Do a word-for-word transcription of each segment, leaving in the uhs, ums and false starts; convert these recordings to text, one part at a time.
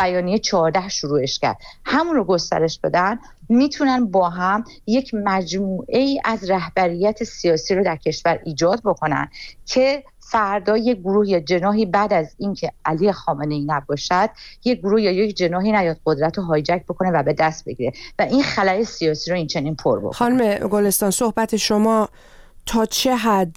بیانیه چهارده شروعش کرد، همون رو گسترش بدن، میتونن با هم یک مجموعه ای از رهبریت سیاسی رو در کشور ایجاد بکنن که فردا یک گروه یا جناحی بعد از اینکه علی خامنه‌ای نباشد، یک گروه یا یک جناحی نیاد قدرت رو هایجک بکنه و به دست بگیره و این خلأ سیاسی رو این چنین پر بکنه. خانم گلستان، صحبت شما تا چه حد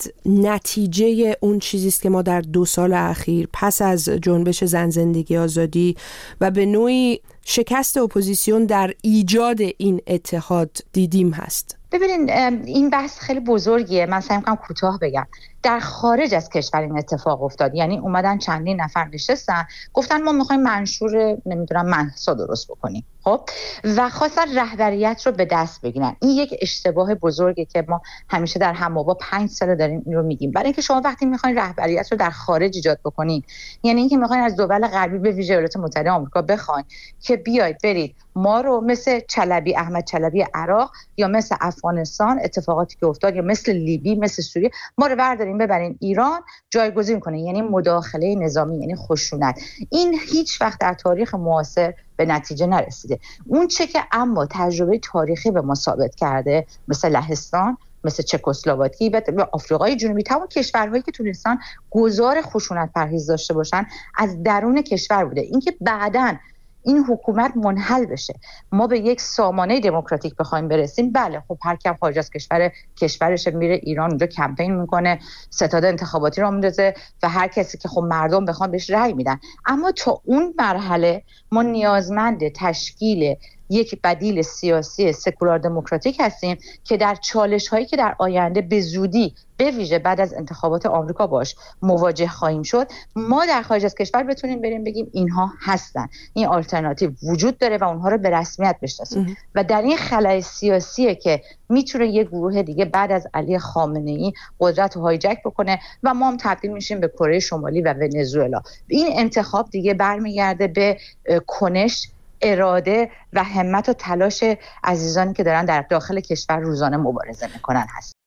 نتیجه اون چیزی است که ما در دو سال اخیر پس از جنبش زن زندگی آزادی و به نوعی شکست اپوزیسیون در ایجاد این اتحاد دیدیم هست؟ ببینین این بحث خیلی بزرگیه، من سعی می‌کنم کوتاه بگم. در خارج از کشور این اتفاق افتاد، یعنی اومدن چندین نفر نشستن گفتن ما می‌خوایم منشور نمیدونم مهسا درست بکنیم، خب، و خواستن رهبریت رو به دست بگیرن. این یک اشتباه بزرگه که ما همیشه در هم‌بابا پنج سال داریم این رو میگیم. برای اینکه شما وقتی می‌خواید رهبریت رو در خارج ایجاد بکنین، یعنی اینکه می‌خواید از دول غربی به ویژه ایالات متحده آمریکا بخواید که بیاید برید ما رو مثل چلبی احمد چلبی عراق یا مثل افغانستان اتفاقاتی که افتاد یا مثل لیبی، مثل سوریه، ما رو برداریم ببرین ایران جایگزین کنین، یعنی مداخله نظامی، یعنی خشونت. این هیچ وقت در تاریخ معاصر به نتیجه نرسیده. اون چه که اما تجربه تاریخی به ما ثابت کرده، مثل لهستان، مثل چکسلواکی و آفریقای جنوبی، تمام کشورهایی که تونستن گذار خشونت پرهیز داشته باشن از درون کشور بوده. اینکه بعداً این حکومت منحل بشه، ما به یک سامانه دموکراتیک بخوایم برسیم، بله خب هر کی خارج از کشور کشورش میره ایران، اونجا کمپین میکنه، ستاد انتخاباتی رو میندازه و هر کسی که خب مردم بخوان بهش رأی میدن. اما تا اون مرحله ما نیازمند تشکیل یک بدیل سیاسی سکولار دموکراتیک هستیم که در چالش هایی که در آینده به زودی به ویژه بعد از انتخابات آمریکا باش مواجه خواهیم شد، ما در خارج از کشور بتونیم بریم بگیم اینها هستن، این آلترناتیو وجود داره و اونها رو به رسمیت بشناسیم. و در این خلأ سیاسیه که میتونه یک گروه دیگه بعد از علی خامنه‌ای قدرت رو هایجک بکنه و ما هم تبدیل میشیم به کره شمالی و ونزوئلا. این انتخاب دیگه برمیگرده به کنش، اراده و همت و تلاش عزیزانی که دارن در داخل کشور روزانه مبارزه میکنن هست.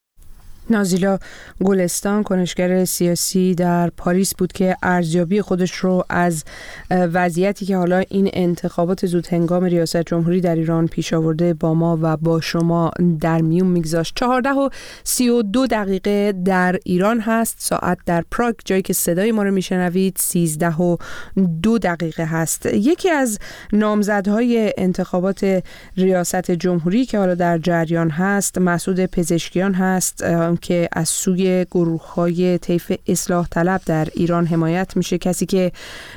نازیلا گلستان، کنشگر سیاسی در پاریس بود که ارزیابی خودش رو از وضعیتی که حالا این انتخابات زود هنگام ریاست جمهوری در ایران پیش آورده با ما و با شما در میون میگذاشت. چهارده و سی و دو دقیقه در ایران هست، ساعت در پراگ جایی که صدای ما رو میشنوید سیزده و دو دقیقه هست. یکی از نامزدهای انتخابات ریاست جمهوری که حالا در جریان هست مسعود پزشکیان هست که از سوی گروه‌های طیف اصلاح طلب در ایران حمایت میشه، کسی که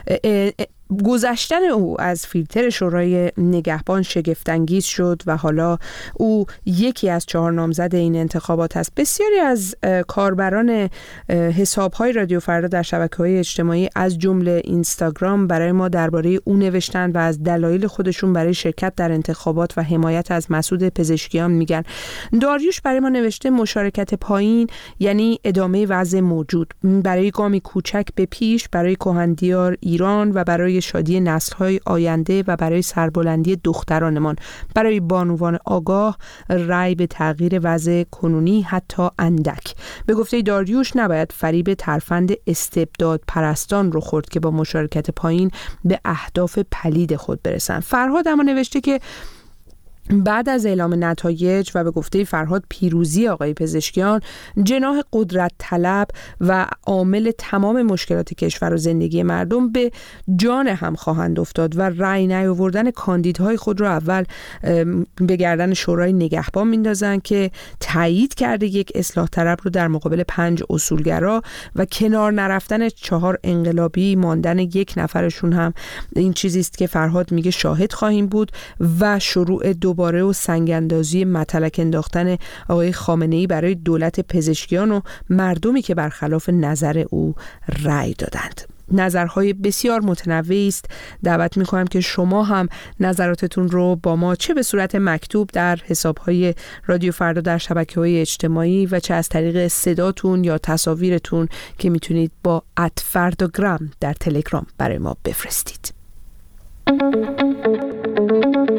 گذشتن او از فیلتر شورای نگهبان شگفت‌انگیز شد و حالا او یکی از چهار نامزد این انتخابات است. بسیاری از کاربران حساب‌های رادیو فردا در شبکه‌های اجتماعی از جمله اینستاگرام برای ما درباره او نوشتن و از دلایل خودشون برای شرکت در انتخابات و حمایت از مسعود پزشکیان میگن. داریوش برای ما نوشته مشارکت پایین یعنی ادامه وضع موجود، برای گامی کوچک به پیش، برای کهندیار ایران و برای شادی نسل‌های آینده و برای سربلندی دخترانمان، برای بانوان آگاه، رأی به تغییر وضع کنونی حتی اندک. به گفته داریوش نباید فریب ترفند استبداد پرستان رو خورد که با مشارکت پایین به اهداف پلید خود برسن. فرهاد اما نوشته که بعد از اعلام نتایج و به گفته فرهاد پیروزی آقای پزشکیان، جناح قدرت طلب و عامل تمام مشکلات کشور و زندگی مردم به جان هم خواهند افتاد و رأی نیاوردن کاندیدهای خود را اول به گردن شورای نگهبان میندازن که تایید کرده یک اصلاح طلب رو در مقابل پنج اصولگرا و کنار نرفتن چهار انقلابی، ماندن یک نفرشون هم این چیزی است که فرهاد میگه شاهد خواهیم بود و شروع دوباره و سنگ‌اندازی مطلق انداختن آقای خامنه‌ای برای دولت پزشکیان و مردمی که برخلاف نظر او رأی دادند. نظرهای بسیار متنوعی است. دعوت می‌کنم که شما هم نظراتتون رو با ما چه به صورت مکتوب در حساب‌های رادیو فردا در شبکه‌های اجتماعی و چه از طریق صداتون یا تصاویرتون که میتونید با ات فرداگرام در تلگرام برای ما بفرستید.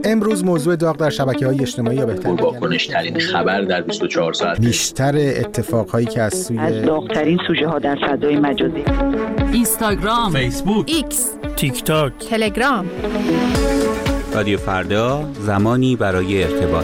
امروز موضوع داغ در شبکه‌های اجتماعی یا بهتر واکنش‌ترین خبر در بیست و چهار ساعت، بیشتر اتفاقهایی که از سوی از داغ‌ترین سوژه‌ها در فضای مجازی، اینستاگرام، فیسبوک، ایکس، تیک تاک، تلگرام. رادیو فردا، زمانی برای ارتباط.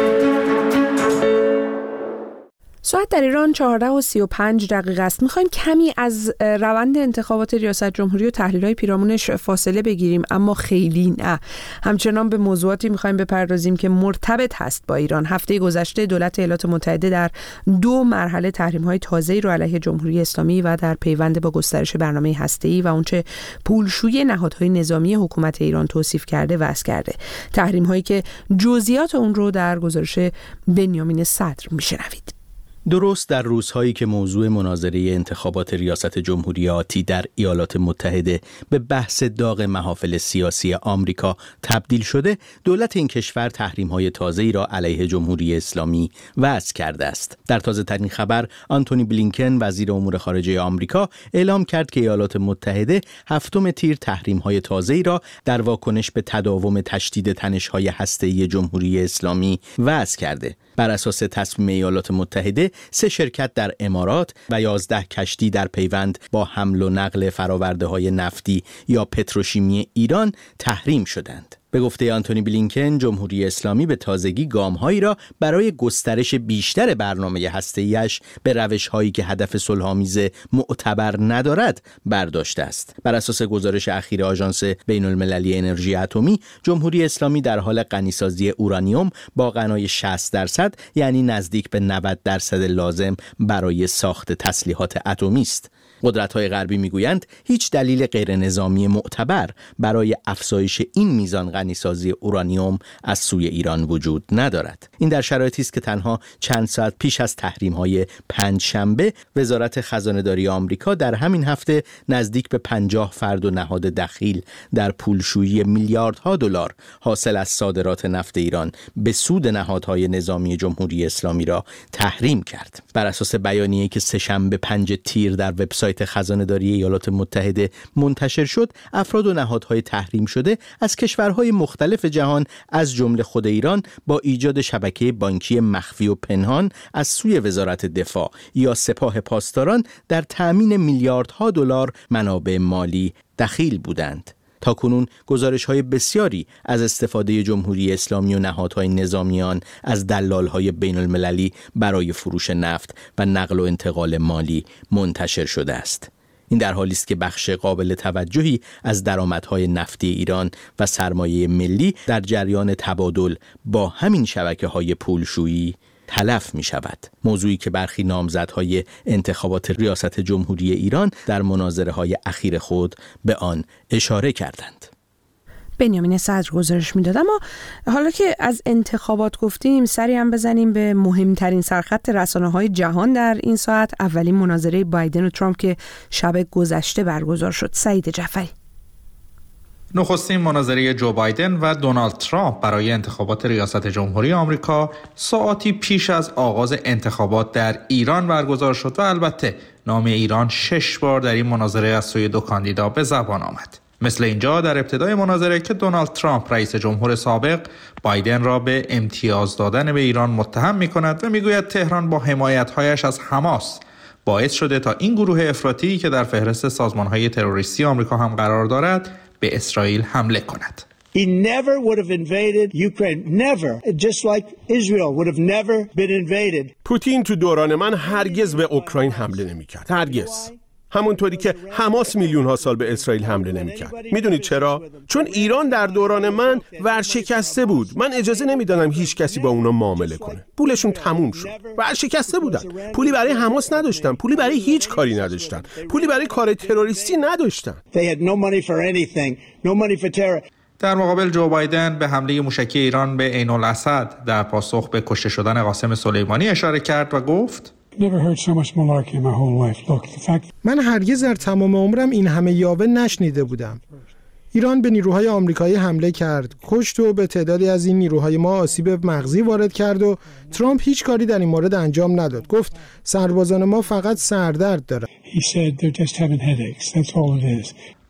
ساعت در ایران چهارده و سی و پنج دقیقه است. میخوایم کمی از روند انتخابات ریاست جمهوری و تحلیل‌های پیرامونش فاصله بگیریم، اما خیلی نه. همچنان به موضوعاتی میخوایم بپردازیم که مرتبط هست با ایران. هفته گذشته دولت ایالات متحده در دو مرحله تحریم‌های تازه‌ای رو علیه جمهوری اسلامی و در پیوند با گسترش برنامه هسته‌ای و اونچه پولشویی نهادهای نظامی حکومت ایران توصیف کرده وضع کرده. تحریم‌هایی که جزئیات اون رو در گزارش بنیامین صدر میشنوید. درست در روزهایی که موضوع مناظره انتخابات ریاست جمهوری آتی در ایالات متحده به بحث داغ محافل سیاسی آمریکا تبدیل شده، دولت این کشور تحریم‌های تازه‌ای را علیه جمهوری اسلامی وضع کرده است. در تازه‌ترین خبر، آنتونی بلینکن وزیر امور خارجه آمریکا اعلام کرد که ایالات متحده هفتم تیر تحریم‌های تازه‌ای را در واکنش به تداوم تشدید تنش‌های هسته‌ای جمهوری اسلامی وضع کرده. بر اساس تصمیم ایالات متحده، سه شرکت در امارات و یازده کشتی در پیوند با حمل و نقل فرآورده‌های نفتی یا پتروشیمی ایران تحریم شدند. به گفته آنتونی بلینکن، جمهوری اسلامی به تازگی گام‌هایی را برای گسترش بیشتر برنامه هسته‌ایش به روش‌هایی که هدف صلح‌آمیز معتبر ندارد برداشته است. بر اساس گزارش اخیر آژانس بین‌المللی انرژی اتمی، جمهوری اسلامی در حال غنیسازی اورانیوم با غنای شصت درصد، یعنی نزدیک به نود درصد لازم برای ساخت تسلیحات اتمی است. قدرت‌های غربی میگویند هیچ دلیل غیر نظامی معتبر برای افزایش این میزان غنیسازی اورانیوم از سوی ایران وجود ندارد. این در شرایطی است که تنها چند ساعت پیش از تحریم‌های پنجشنبه، وزارت خزانه‌داری آمریکا در همین هفته نزدیک به پنجاه فرد و نهاد دخیل در پولشویی میلیاردها دلار حاصل از صادرات نفت ایران به سود نهادهای نظامی جمهوری اسلامی را تحریم کرد. بر اساس بیانیه‌ای که سه‌شنبه پنج تیر در وبسایت خزانه‌داری ایالات متحده منتشر شد، افراد و نهادهای تحریم شده از کشورهای مختلف جهان از جمله خود ایران با ایجاد شبکه بانکی مخفی و پنهان از سوی وزارت دفاع یا سپاه پاسداران در تأمین میلیاردها دلار منابع مالی دخیل بودند. تاکنون گزارش‌های بسیاری از استفاده جمهوری اسلامی و نهادهای نظامیان از دلال‌های بین‌المللی برای فروش نفت و نقل و انتقال مالی منتشر شده است. این در حالی است که بخش قابل توجهی از درآمدهای نفتی ایران و سرمایه ملی در جریان تبادل با همین شبکه‌های پولشویی تلف می شود. موضوعی که برخی نامزدهای انتخابات ریاست جمهوری ایران در مناظره های اخیر خود به آن اشاره کردند. بنیامین صدر گزارش میداد. اما حالا که از انتخابات گفتیم، سری هم بزنیم به مهمترین سرخط رسانه‌های جهان در این ساعت. اولین مناظره بایدن و ترامپ که شب گذشته برگزار شد. سعید جعفری. نخستین مناظره جو بایدن و دونالد ترامپ برای انتخابات ریاست جمهوری آمریکا ساعاتی پیش از آغاز انتخابات در ایران برگزار شد و البته نام ایران شش بار در این مناظره از سوی دو کاندیدا به زبان آمد. مثل اینجا در ابتدای مناظره که دونالد ترامپ رئیس جمهور سابق بایدن را به امتیاز دادن به ایران متهم می‌کند و می‌گوید تهران با حمایت‌هایش از حماس باعث شده تا این گروه افراطی که در فهرست سازمان‌های تروریستی آمریکا هم قرار دارد به اسرائیل حمله کند. He never would have invaded Ukraine. Never. Just like Israel would have never been invaded. پوتین تو دوران من هرگز به اوکراین حمله نمی‌کرد. هرگز. همونطوری که حماس میلیون ها سال به اسرائیل حمله نمی‌کرد. میدونید چرا؟ چون ایران در دوران من ورشکسته بود. من اجازه نمیدادم هیچ کسی با اونا معامله کنه. پولشون تموم شد. ورشکسته بودن. پولی برای حماس نداشتن. پولی برای هیچ کاری نداشتن. پولی برای کار تروریستی نداشتن. They had no money for anything. No money for terror. در مقابل جو بایدن به حمله موشکی ایران به عین الاسد در پاسخ به کشته شدن قاسم سلیمانی اشاره کرد و گفت من هرگز در تمام عمرم این همه یاوه نشنیده بودم. ایران به نیروهای آمریکایی حمله کرد، کشت و به تعدادی از این نیروهای ما آسیب مغزی وارد کرد و ترامپ هیچ کاری در این مورد انجام نداد. گفت سربازان ما فقط سردرد دارند.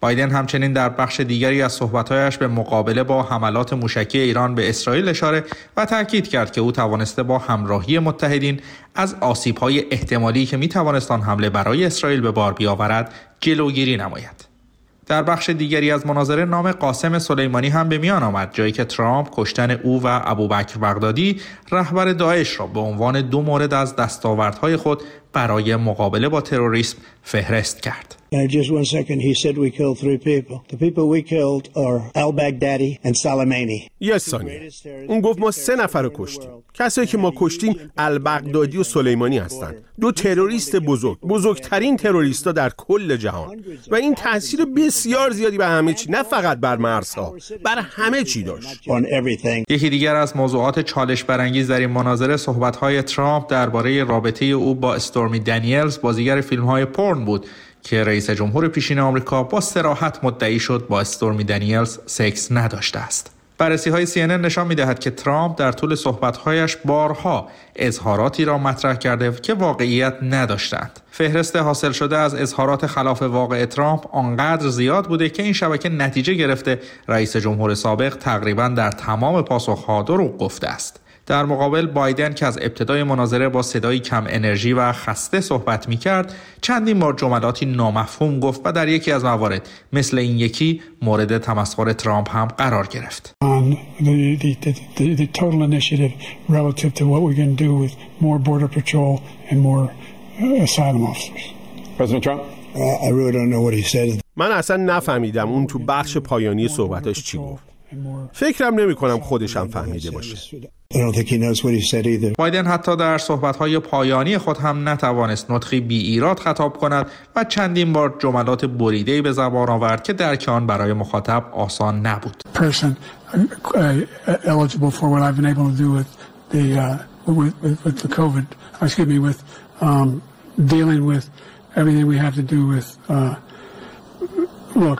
بایدن همچنین در بخش دیگری از صحبت‌هایش به مقابله با حملات موشکی ایران به اسرائیل اشاره و تاکید کرد که او توانسته با همراهی متحدین از آسیب‌های احتمالی که می‌توانست آن حمله برای اسرائیل به بار بیاورد جلوگیری نماید. در بخش دیگری از مناظره نام قاسم سلیمانی هم به میان آمد، جایی که ترامپ کشتن او و ابوبکر بغدادی رهبر داعش را به عنوان دو مورد از دستاوردهای خود برای مقابله با تروریسم فهرست کرد. Uh, just one second, he said we killed three people. The people we killed are al-Baghdadi and Soleimani. یه ثانیه. اون گفت ما سه نفر رو کشتیم. کسایی که ما کشتیم البغدادی و سلیمانی هستند. دو تروریست بزرگ، بزرگترین تروریستا در کل جهان. و این تاثیر بسیار زیادی به همه چی، نه فقط بر مرزها، بر همه چی داشت. یکی دیگر از موضوعات چالش برانگیز در این مناظره صحبت‌های ترامپ درباره رابطه او با استورمی دنیلز، بازیگر فیلم‌های پورن بود که رئیس جمهور پیشین آمریکا با صراحت مدعی شد با استورمی دنیلز سکس نداشته است. بررسی‌های سی ان ان نشان می‌دهد که ترامپ در طول صحبت‌هایش بارها اظهاراتی را مطرح کرده که واقعیت نداشتند. فهرست حاصل شده از اظهارات خلاف واقع ترامپ آنقدر زیاد بوده که این شبکه نتیجه گرفته رئیس جمهور سابق تقریباً در تمام پاسخ‌ها دروغ گفته است. در مقابل بایدن که از ابتدای مناظره با صدایی کم انرژی و خسته صحبت می‌کرد، چندین بار جملاتی نامفهوم گفت و در یکی از موارد مثل این یکی مورد تمسخر ترامپ هم قرار گرفت. On the, the, the, the total initiative relative to what we can do with more border patrol and more asylum officers. President Trump? Uh, I really don't know what he said. من اصلا نفهمیدم اون تو بخش پایانی صحبتاش چی گفت. فکرم نمی کنم خودش هم فهمیده باشه. بایدن حتی در صحبت‌های پایانی خود هم نتوانست نطقی بی ایراد خطاب کند و چندین بار جملات بریده‌ای به زبان آورد که درک آن برای مخاطب آسان نبود. Person eligible for what I've been able to do with the with with the COVID, excuse me, with um dealing with everything we have to do with uh look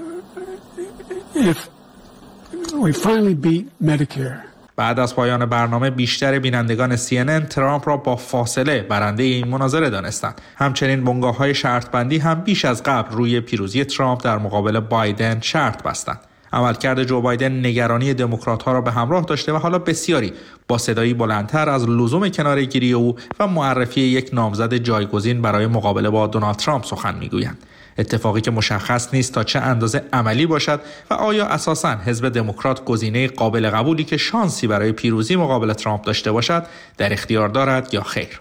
if we finally beat Medicare. بعد از پایان برنامه بیشتر بینندگان سی ان ان ترامپ را با فاصله برنده این مناظره دانستند. همچنین بنگاه‌های شرط بندی هم بیش از قبل روی پیروزی ترامپ در مقابل بایدن شرط بستند. عملکرد جو بایدن نگرانی دموکرات‌ها را به همراه داشته و حالا بسیاری با صدایی بلندتر از لزوم کناره‌گیری او و معرفی یک نامزد جایگزین برای مقابله با دونالد ترامپ سخن می‌گویند. اتفاقی که مشخص نیست تا چه اندازه عملی باشد و آیا اساساً حزب دموکرات گزینه قابل قبولی که شانسی برای پیروزی مقابل ترامپ داشته باشد در اختیار دارد یا خیر.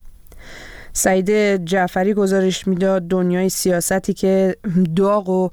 سعید جعفری گزارش میداد دنیای سیاستی که داغ و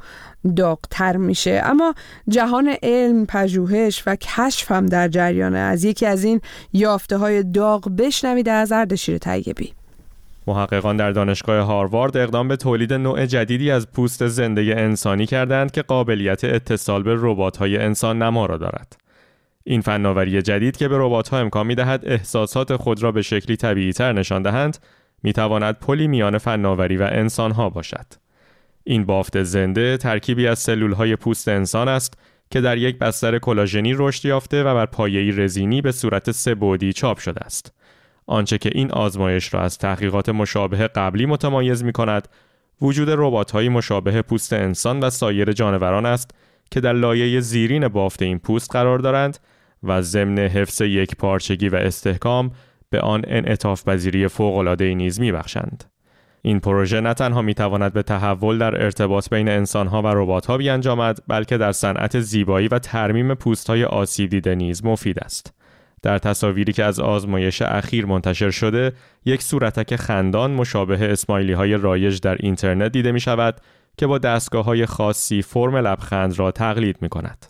داغتر میشه، اما جهان علم، پژوهش و کشف هم در جریانه. از یکی از این یافته های داغ بشنوید از اردشیر طیبی. محققان در دانشگاه هاروارد اقدام به تولید نوع جدیدی از پوست زنده انسانی کردند که قابلیت اتصال به ربات‌های انسان نما را دارد. این فناوری جدید که به ربات‌ها امکان می‌دهد احساسات خود را به شکلی طبیعی‌تر نشان دهند، می‌تواند پلی میان فناوری و انسان‌ها باشد. این بافت زنده ترکیبی از سلول‌های پوست انسان است که در یک بستر کلاژنی رشد یافته و بر پایه‌ای رزینی به صورت سه بعدی چاپ شده است. آنچه که این آزمایش را از تحقیقات مشابه قبلی متمایز می‌کند، وجود ربات‌های مشابه پوست انسان و سایر جانوران است که در لایه زیرین بافت این پوست قرار دارند و ضمن حفظ یک پارچگی و استحکام به آن انعطاف پذیری فوق‌العاده‌ای نیز می‌بخشند. این پروژه نه تنها می‌تواند به تحول در ارتباط بین انسان‌ها و ربات‌ها بیانجامد، بلکه در صنعت زیبایی و ترمیم پوست‌های آسیب دیده نیز مفید است. در تصاویری که از آزمایش اخیر منتشر شده، یک صورتک خندان مشابه اسمایلی های رایج در اینترنت دیده می شود که با دستگاه های خاصی فرم لبخند را تقلید می کند.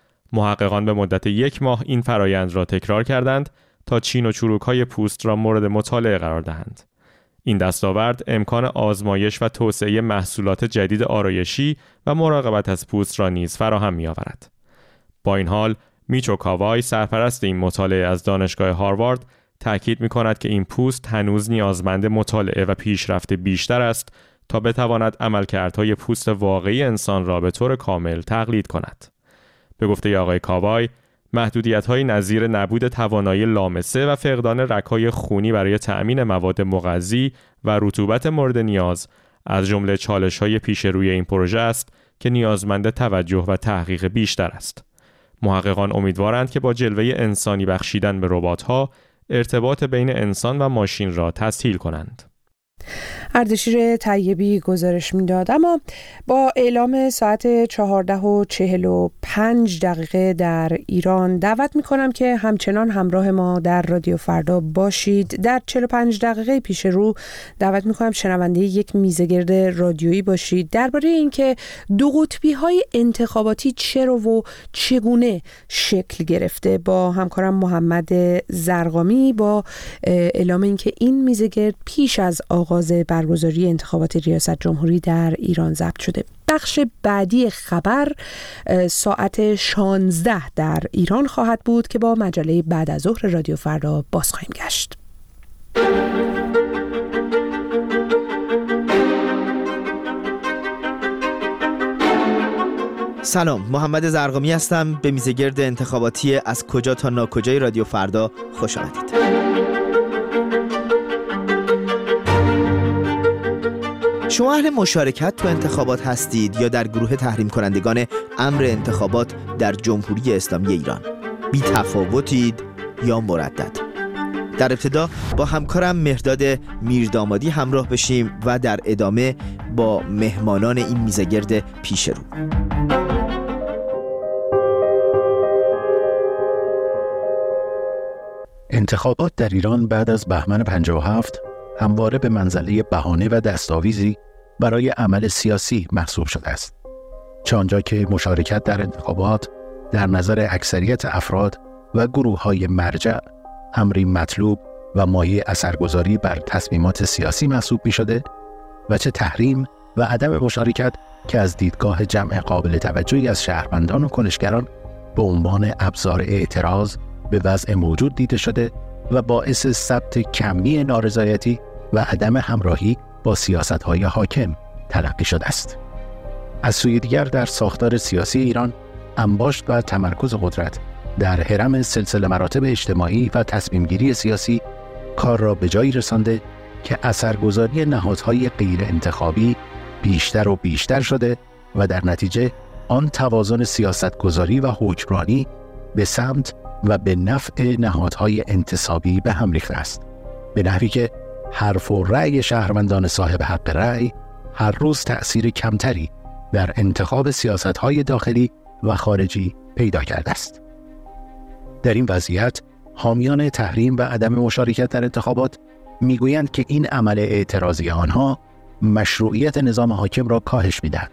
محققان به مدت یک ماه این فرایند را تکرار کردند تا چین و چروک های پوست را مورد مطالعه قرار دهند. این دستاورد امکان آزمایش و توسعه محصولات جدید آرایشی و مراقبت از پوست را نیز فراهم می آورد. با این حال، میچو کاوای سرپرست این مطالعه از دانشگاه هاروارد تأکید می‌کند که این پوست هنوز نیازمند مطالعه و پیشرفت بیشتر است تا بتواند عملکردهای پوست واقعی انسان را به طور کامل تقلید کند. به گفته آقای کاوای، محدودیت‌های نظیر نبود توانایی لامسه و فقدان رگ‌های خونی برای تأمین مواد مغذی و رطوبت مورد نیاز از جمله چالش‌های پیش روی این پروژه است که نیازمند توجه و تحقیق بیشتر است. محققان امیدوارند که با جلوه انسانی بخشیدن به ربات‌ها ارتباط بین انسان و ماشین را تسهیل کنند. اردشیر طیبی گزارش میداد. اما با اعلام ساعت چهارده و چهل و پنج دقیقه در ایران دعوت میکنم که همچنان همراه ما در رادیو فردا باشید. در چهل و پنج دقیقه پیش رو دعوت میکنم شنونده یک میزگرد رادیویی باشید درباره اینکه دو قطبی های انتخاباتی چرا و چگونه شکل گرفته. با همکارم محمد زرقامی با اعلام اینکه این میزگرد پیش از آغاز برگزاری انتخابات ریاست جمهوری در ایران ضبط شده. بخش بعدی خبر ساعت شانزده در ایران خواهد بود که با مجله بعد از ظهر رادیو فردا باز خواهیم گشت. سلام، محمد زرقامی هستم. به میزگرد انتخاباتی از کجا تا ناکجای رادیو فردا خوش آمدید. شما اهل مشارکت تو انتخابات هستید یا در گروه تحریم کنندگان امر انتخابات در جمهوری اسلامی ایران؟ بی تفاوتید یا مردد؟ در ابتدا با همکارم مهرداد میردامادی همراه بشیم و در ادامه با مهمانان این میزگرد پیش رو. انتخابات در ایران بعد از بهمن پنجاه و هفت همواره به منزله بهانه و دستاویزی برای عمل سیاسی محسوب شده است. چه آنجا که مشارکت در انتخابات در نظر اکثریت افراد و گروه‌های مرجع امری مطلوب و مایه اثرگذاری بر تصمیمات سیاسی محسوب می‌شده و چه تحریم و عدم مشارکت که از دیدگاه جمع قابل توجهی از شهروندان و کنشگران به عنوان ابزار اعتراض به وضع موجود دیده شده و باعث ثبت کمی نارضایتی و عدم همراهی با سیاست‌های حاکم تلقی شده است. از سوی دیگر در ساختار سیاسی ایران انباشت و تمرکز قدرت در هرم سلسله مراتب اجتماعی و تصمیمگیری سیاسی کار را به جایی رسانده که اثرگذاری نهادهای غیر انتخابی بیشتر و بیشتر شده و در نتیجه آن توازن سیاستگذاری و حکمرانی به سمت و به نفع نهادهای انتصابی به هم ریخته است، به نحوی که حرف و رأی شهروندان صاحب حق رأی هر روز تأثیر کمتری در انتخاب سیاست‌های داخلی و خارجی پیدا کرده است. در این وضعیت حامیان تحریم و عدم مشارکت در انتخابات میگویند که این عمل اعتراضی آنها مشروعیت نظام حاکم را کاهش می‌دهد.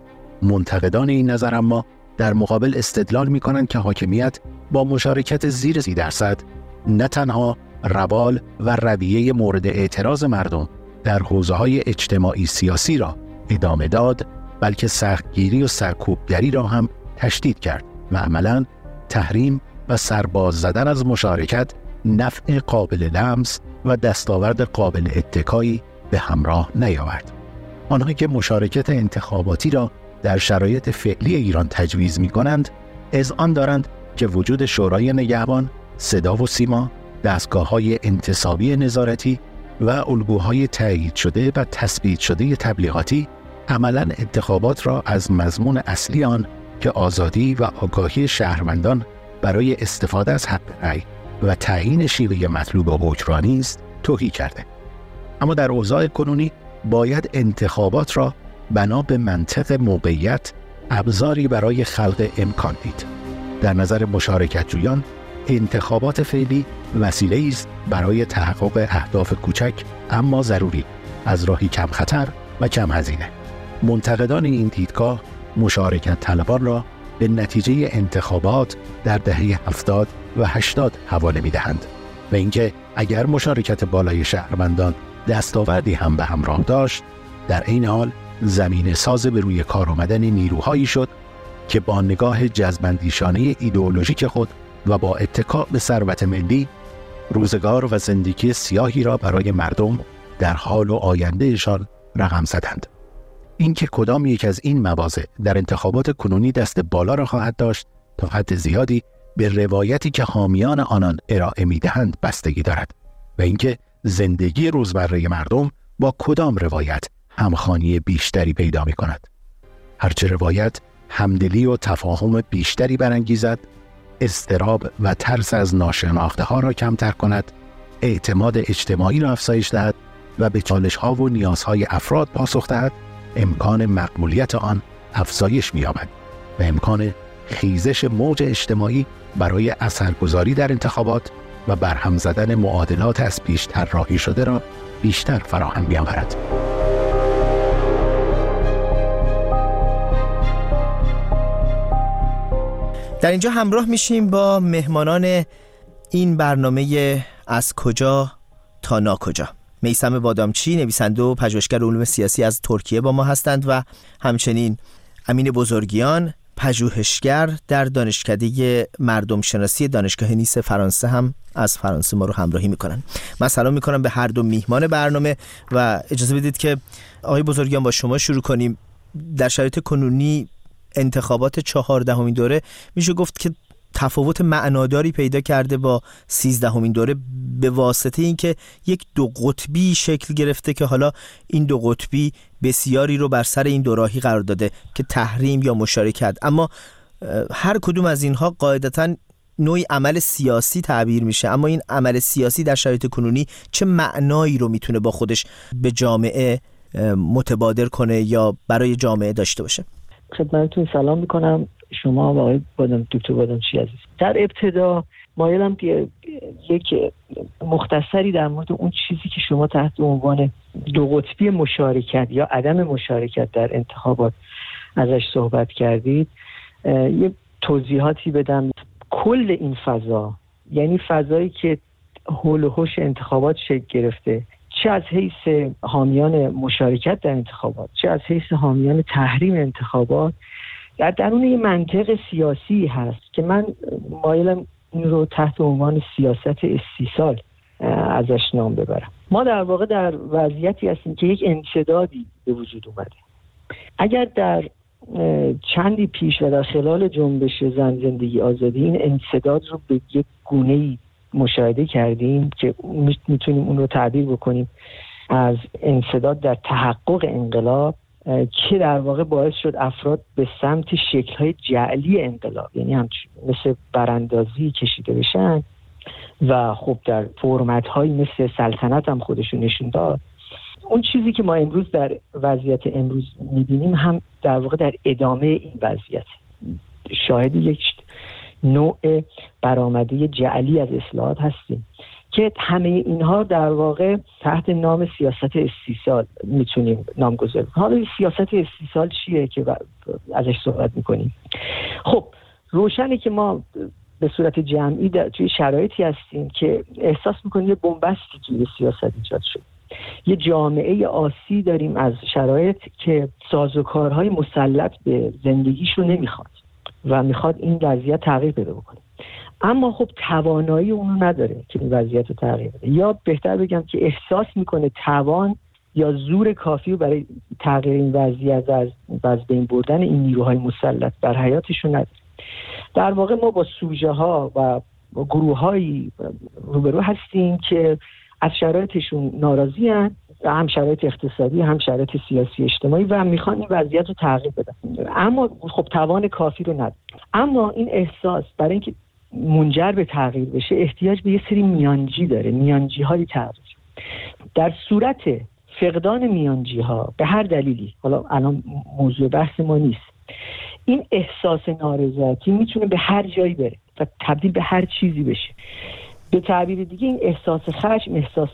منتقدان این نظر اما در مقابل استدلال می‌کنند که حاکمیت با مشارکت زیر سی درصد نه تنها روال و رویه مورد اعتراض مردم در حوزه‌های اجتماعی سیاسی را ادامه داد، بلکه سختگیری و سرکوبگری را هم تشدید کرد و عملاً تحریم و سرباز زدن از مشارکت نفع قابل لمس و دستاورد قابل اتکایی به همراه نیاورد. آنها که مشارکت انتخاباتی را در شرایط فعلی ایران تجویز می‌کنند، اذعان دارند که وجود شورای نگهبان، صدا و سیما، دستگاه‌های انتصابی نظارتی و الگوهای تایید شده و تثبیت شده تبلیغاتی عملاً انتخابات را از مضمون اصلی آن که آزادی و آگاهی شهروندان برای استفاده از حق رأی و تعیین شیوه مطلوب حکمرانی است توهی کرده. اما در اوضاع کنونی باید انتخابات را بنا به منطق موقعیت ابزاری برای خلق امکان دید. در نظر مشارکت جویان انتخابات فعلی وسیله است برای تحقق اهداف کوچک اما ضروری از راهی کم خطر و کم هزینه. منتقدان این دیدگاه مشارکت طلبان را به نتیجه انتخابات در دهه هفتاد و هشتاد حواله می‌دهند و اینکه اگر مشارکت بالای شهروندان دستاوردی هم به همراه داشت، در این حال زمینه ساز به روی کار آمدن نیروهایی شد که با نگاه جذب‌اندیشانه ایدئولوژیک خود و با اتکا به ثروت ملی روزگار و زندگی سیاهی را برای مردم در حال و آیندهشان رقم زدند. اینکه کدام یک از این مواضع در انتخابات کنونی دست بالا را خواهد داشت تا حد زیادی به روایتی که حامیان آنان ارائه می‌دهند بستگی دارد و اینکه زندگی روزمره مردم با کدام روایت همخوانی بیشتری پیدا می‌کند. هرچه روایت همدلی و تفاهم بیشتری برانگیزد، اضطراب و ترس از ناشناخته ها را کمتر کند، اعتماد اجتماعی را افزایش دهد و به چالش ها و نیازهای افراد پاسخ دهد، امکان مقبولیت آن افزایش می‌یابد و امکان خیزش موج اجتماعی برای اثرگذاری در انتخابات و برهم زدن معادلات از پیش طراحی شده را بیشتر فراهم می‌آورد. در اینجا همراه میشیم با مهمانان این برنامه از کجا تا ناکجا. میثم بادامچی، نویسنده و پژوهشگر علوم سیاسی از ترکیه با ما هستند و همچنین امین بزرگیان، پژوهشگر در دانشکده مردم شناسی دانشگاه نیس فرانسه هم از فرانسه ما رو همراهی میکنن. من سلام میکنم به هر دو میهمان برنامه و اجازه بدید که آقای بزرگیان با شما شروع کنیم. در شرایط کنونی انتخابات چهاردهمین دوره میشه گفت که تفاوت معناداری پیدا کرده با سیزدهمین دوره به واسطه اینکه یک دو قطبی شکل گرفته که حالا این دو قطبی بسیاری رو بر سر این دوراهی قرار داده که تحریم یا مشارکت، اما هر کدوم از اینها قاعدتاً نوعی عمل سیاسی تعبیر میشه. اما این عمل سیاسی در شرایط کنونی چه معنایی رو میتونه با خودش به جامعه متبادر کنه یا برای جامعه داشته باشه؟ خدمتتون سلام میکنم، شما و آقای بادام دکتر بادامچی عزیز. در ابتدا مایلم که یک مختصری در مورد اون چیزی که شما تحت عنوان دو قطبی مشارکت یا عدم مشارکت در انتخابات ازش صحبت کردید یه توضیحاتی بدم. کل این فضا، یعنی فضایی که حول و حوش انتخابات شکل گرفته، چه از حیث حامیان مشارکت در انتخابات چه از حیث حامیان تحریم انتخابات، در درون یه منطق سیاسی هست که من مایلم این رو تحت عنوان سیاست استیصال ازش نام ببرم. ما در واقع در وضعیتی هستیم که یک انسدادی به وجود اومده. اگر در چندی پیش و در خلال جنبش زن زندگی آزادی این انسداد رو به یک گونه‌ای مشاهده کردیم که میتونیم اون رو تعبیر بکنیم از انسداد در تحقق انقلاب، که در واقع باعث شد افراد به سمت شکل‌های جعلی انقلاب، یعنی هم مثل براندازی کشیده بشن و خب در فرمت‌هایی مثل سلطنت هم خودشون نشون داد. اون چیزی که ما امروز در وضعیت امروز می‌بینیم هم در واقع در ادامه این وضعیت شاهد یک نوع برآمده جعلی از اصلاحات هستیم که همه اینها در واقع تحت نام سیاست استیصال میتونیم نامگذاری کنیم. حالا سیاست استیصال چیه که ازش صحبت میکنیم؟ خب روشنه که ما به صورت جمعی در توی شرایطی هستیم که احساس میکنیم یه بنبستی توی سیاست ایجاد شد. یه جامعه آسی داریم از شرایط که سازوکارهای مسلط به زندگیش رو نمیخواد و میخواد این وضعیت تغییر پیدا بکنه، اما خب توانایی اونو نداره که این وضعیت رو تغییر بده، یا بهتر بگم که احساس میکنه توان یا زور کافی برای تغییر این وضعیت از از بین بردن این نیروهای مسلط بر حیاتشون نداره. در واقع ما با سوژه ها و گروه‌هایی روبرو هستیم که از شرایطشون ناراضی هستند، هم شرایط اقتصادی هم شرایط سیاسی اجتماعی، و میخوان این وضعیت رو تغییر بدن، اما خب توان کافی رو نداره. اما این احساس برای اینکه منجر به تغییر بشه احتیاج به یه سری میانجی داره، میانجی های تغییر. در صورت فقدان میانجی ها به هر دلیلی، حالا الان موضوع بحث ما نیست، این احساس نارضایتی میتونه به هر جایی بره و تبدیل به هر چیزی بشه. به تعبیر دیگه این احساس خشم، احساس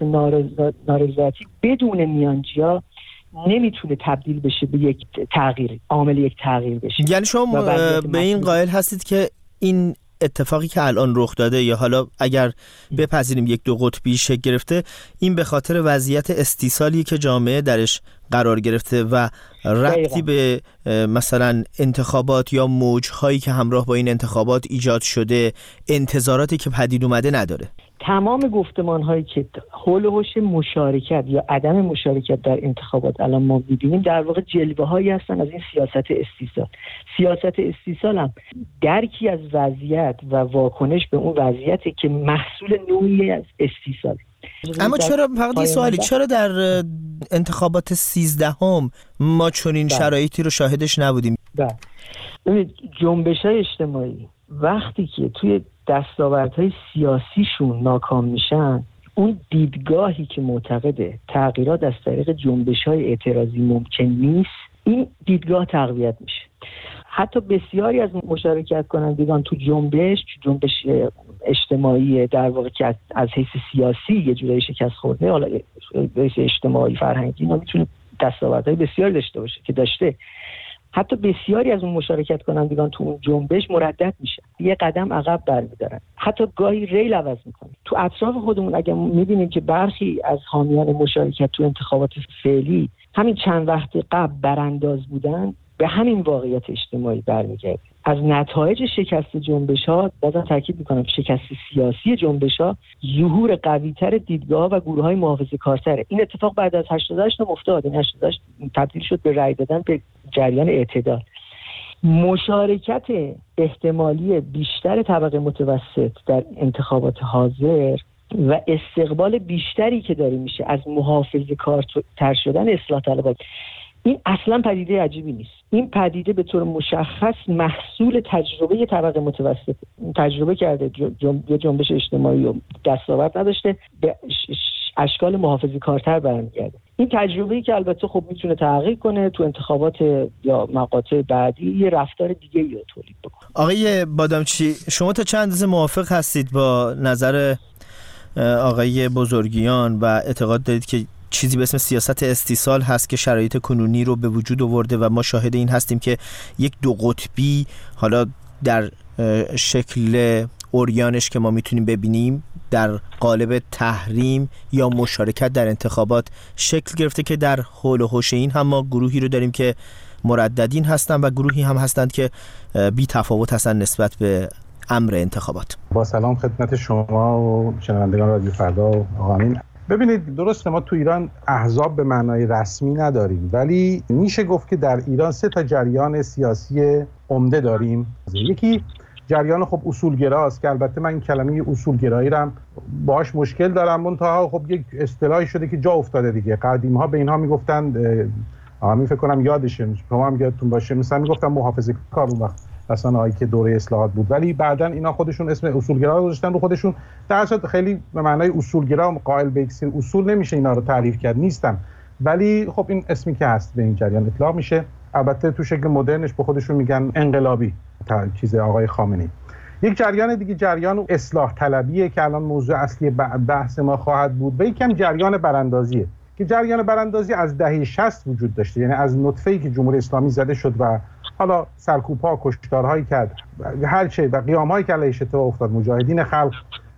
نارضایتی بدون میانجی‌ها نمیتونه تبدیل بشه به یک تغییر، عامل یک تغییر بشه. یعنی شما به این قائل هستید که این اتفاقی که الان رخ داده، یا حالا اگر بپذیریم یک دو قطبی شکل گرفته، این به خاطر وضعیت استیصالی که جامعه درش قرار گرفته و ربطی به مثلا انتخابات یا موج‌هایی که همراه با این انتخابات ایجاد شده، انتظاراتی که پدید اومده نداره. تمام گفتمان‌هایی که حول و حوش مشارکت یا عدم مشارکت در انتخابات الان ما می‌بینیم در واقع جلوه‌هایی هستن از این سیاست استیصال. سیاست استیصال هم درکی از وضعیت و واکنش به اون وضعیتی که محصول نوعی از استیصال. اما چرا فقط یه سوالی، چرا در انتخابات سیزدهم ما چنین شرایطی رو شاهدش نبودیم؟ بله، ببینید جنبش‌های اجتماعی وقتی که توی دستاوردهای سیاسیشون ناکام میشن، اون دیدگاهی که معتقده تغییرات از طریق جنبش‌های اعتراضی ممکن نیست، این دیدگاه تقویت میشه. حتی بسیاری از مشارکت کنندگان تو جنبش جنبش اجتماعی در واقع که از حیث سیاسی یه جورایی شکست خورده، حالا حیث اجتماعی فرهنگی اینا میتونه دستاوردهای بسیاری داشته باشه که داشته، حتی بسیاری از اون مشارکت کنندگان تو اون جنبش مردد میشن، یه قدم عقب برمیدارن، حتی گاهی ریل عوض میکنن. تو اطراف خودمون اگه میبینیم که برخی از حامیان مشارکت تو انتخابات فعلی همین چند وقت قبل برانداز بودن، به همین واقعیت اجتماعی برمیگرده. از نتایج شکست جنبش‌ها بازم تاکید می‌کنم، شکست سیاسی جنبش‌ها ظهور قوی‌تر دیدگاه‌ها و گروه‌های محافظه‌کارتره. این اتفاق بعد از هشتاد و هشت هم افتاد. این هشتاد و هشت تبدیل شد به رأی دادن به جریان اعتدال. مشارکت احتمالی بیشتر طبقه متوسط در انتخابات حاضر و استقبال بیشتری که داره میشه از محافظه‌کارتر شدن اصلاح طلبان، این اصلا پدیده عجیبی نیست. این پدیده به طور مشخص محصول تجربه طبقه متوسط، تجربه کرده یه جنبش اجتماعی و دستاورد نداشته، به اشکال محافظه کارتر برمیگرده. این تجربه‌ای که البته خب میتونه تغییر کنه تو انتخابات یا مقاطع بعدی، یه رفتار دیگه‌ای رو تولید بکنه. آقای بادامچی، شما تا چند اندازه موافق هستید با نظر آقای بزرگیان و اعتقاد دارید که چیزی به اسم سیاست استیصال هست که شرایط کنونی رو به وجود آورده و ما شاهد این هستیم که یک دو قطبی، حالا در شکل اوریانش که ما میتونیم ببینیم در قالب تحریم یا مشارکت در انتخابات شکل گرفته، که در حول و حوش این هم ما گروهی رو داریم که مرددین هستن و گروهی هم هستند که بی تفاوت هستن نسبت به امر انتخابات. با سلام خدمت شما و شنوندگان رادیو فردا و آقا امین. ببینید، درسته ما تو ایران احزاب به معنای رسمی نداریم، ولی میشه گفت که در ایران سه تا جریان سیاسی عمده داریم. یکی جریان خب اصولگراست که البته من این کلمه اصولگرایی رو باهاش مشکل دارم، منتها خب یک اصطلاحی شده که جا افتاده دیگه. قدیم ها به اینها میگفتن، آقا فکر کنم یادشه، شما هم یادتون باشه، مثلا میگفتن محافظه‌کار اون وقت اصلا هایی که دوره اصلاحات بود، ولی بعدن اینا خودشون اسم اصولگرا رو گذاشتن رو خودشون. در اصل خیلی به معنای اصولگرا و قائل به یک اصول نمیشه اینا رو تعریف کرد، نیستن، ولی خب این اسمی که هست به این جریان اطلاق میشه. البته تو شکل مدرنش به خودشون میگن انقلابی، چیز آقای خامنه‌ای. یک جریان دیگه جریان اصلاح طلبیه که الان موضوع اصلی بحث ما خواهد بود، و یکم جریان براندازیه که جریان براندازی از دهه شصت وجود داشته، یعنی از نطفه‌ای که جمهوری اسلامی زده شد و حالا سرکوب‌ها، کشتارهایی کرد، هر چه و قیام‌هایی که علیهش اتفاق افتاد، مجاهدین خلق،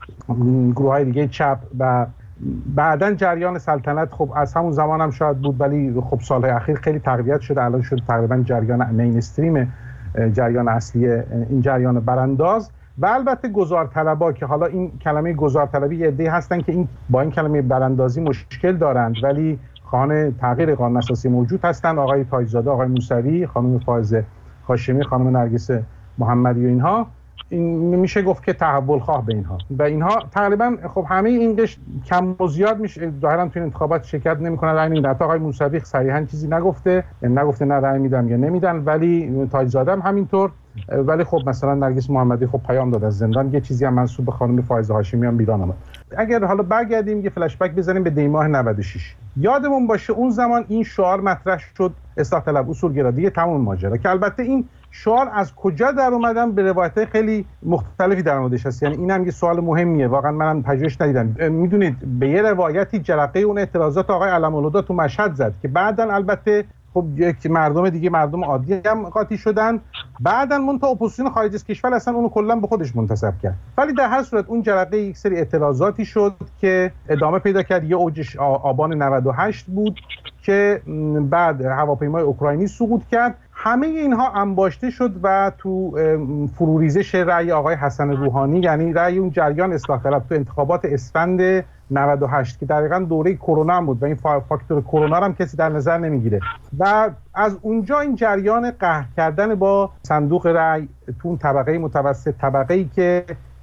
گروه‌های دیگه چپ، و بعداً جریان سلطنت خب از همون زمان هم شاید بود، ولی خب سال‌های اخیر خیلی تقویت شده، الان شد تقریباً جریان مینستریم، جریان اصلی این جریان برانداز. و البته گذارطلبا که حالا این کلمه گذارطلبی یه عده‌ای هستن که این با این کلمه براندازی مشکل دارند، ولی خواهان تغییر قانون اساسی موجود هستن، آقای تاج‌زاده، آقای موسوی، خانم فائزه هاشمی، خانم نرگس محمدی و اینها. این میشه گفت که تحول خواه به اینها و اینها تقریبا خب همه این قش کم و زیاد میشه ظاهرا تو انتخابات شرکت نمیکنن، رأی نمیدن. حتی آقای موسوی صریحا چیزی نگفته، نگفته نه رأی میدم یا نمیدن، ولی تاج‌زاده هم همینطور. ولی خب مثلا نرگس محمدی خب پیام داد از زندان، یه چیزی هم منسوب به خانم فائزه هاشمی هم بیرون اومد. اگر حالا برگردیم یه فلش بک بزنیم به دی ماه نود و شش، یادمون باشه اون زمان این شعار مطرح شد، اصلاح طلب، اصولگرا، دیگه تمام ماجرا. که البته این شعار از کجا در اومدن به روایت‌های خیلی مختلفی در موردش هست، یعنی اینم یه سوال مهمیه، واقعا منم پژوهش ندیدم. میدونید به یه روایتی جرقه اون اعتراضات آقای علم‌الهدی تو مشهد زد که بعداً البته خب یک مردم دیگه، مردم عادی هم قاطی شدن، بعداً منتها اپوزیسیون خارج از کشور اصلا اونو کلا به خودش منتسب کرد. ولی در هر صورت اون جرقه یک سری اعتراضاتی شد که ادامه پیدا کرد. یه اوجش آبان نود و هشت بود که بعد هواپیمای اوکراینی سقوط کرد. همه اینها انباشته شد و تو فروریزش رأی آقای حسن روحانی، یعنی رأی اون جریان اصلاح طلب تو انتخابات اسفند نود و هشت که دقیقاً دوره کرونا هم بود و این فاکتور کرونا هم کسی در نظر نمیگیره، و از اونجا این جریان قهر کردن با صندوق رأی تو اون طبقه متوسط، طبقه‌ای که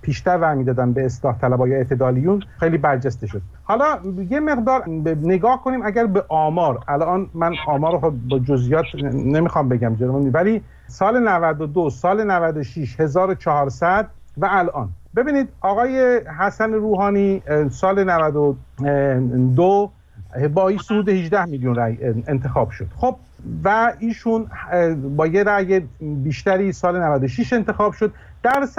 پیشتر رأی میدادن به اصلاح طلبها یا اعتدالیون خیلی برجسته شد. حالا یه مقدار نگاه کنیم اگر به آمار، الان من آمار رو با جزئیات نمیخوام بگم جلومون، ولی سال نود و دو، سال نود و شش هزار و چهارصد و الان ببینید آقای حسن روحانی سال نود و دو با این صعود هجده میلیون رأی انتخاب شد. خب و ایشون با یه رأی بیشتری سال نود و شش انتخاب شد. در